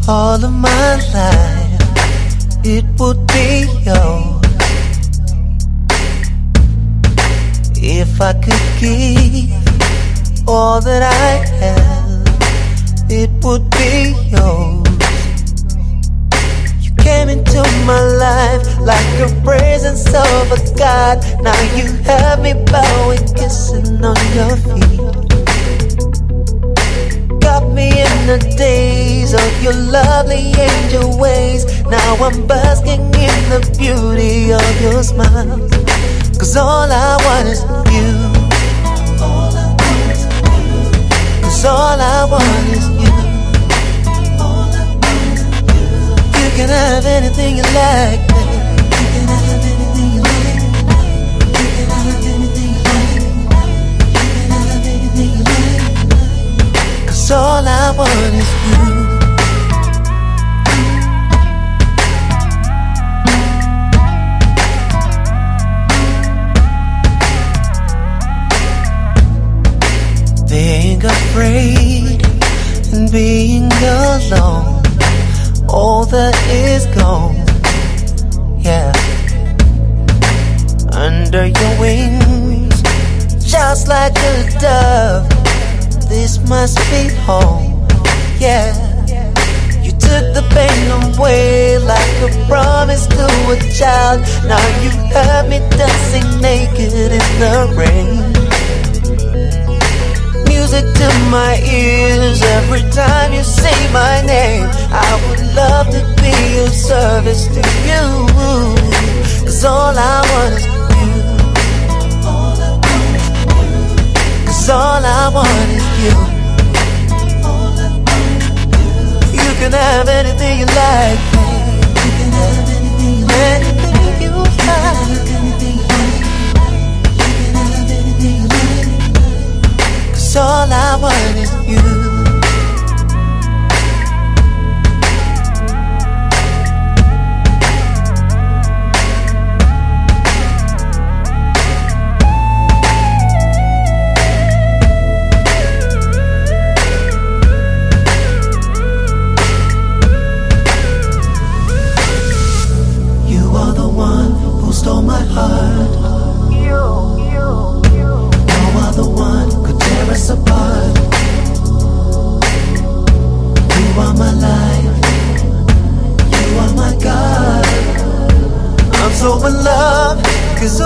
All of my life, it would be yours. If I could give all that I have, it would be yours. You came into my life like a presence of a God. Now you have me bowing, kissing on your feet. Got me in the days of your lovely angel ways. Now I'm basking in the beauty of your smile. 'Cause all I want is you. 'Cause all I want is you. You can have anything you like, baby. You can have anything you like. You can have anything you like. You can have anything you like. 'Cause all I want is you. Being afraid and being alone, all that is gone, yeah. Under your wings, just like a dove, this must be home, yeah. You took the pain away like a promise to a child. Now you have me dancing naked in the rain. Music to my ears every time you say my name. I would love to be of service to you. 'Cause all I want is you. 'Cause all I want is you. You can have anything you like, babe. You can have anything you like. Anything you like. You can have anything you like. 'Cause all I want is you. You are the one who stole my heart. No other one could tear us apart. You are my life. You are my God. I'm so in love, 'cause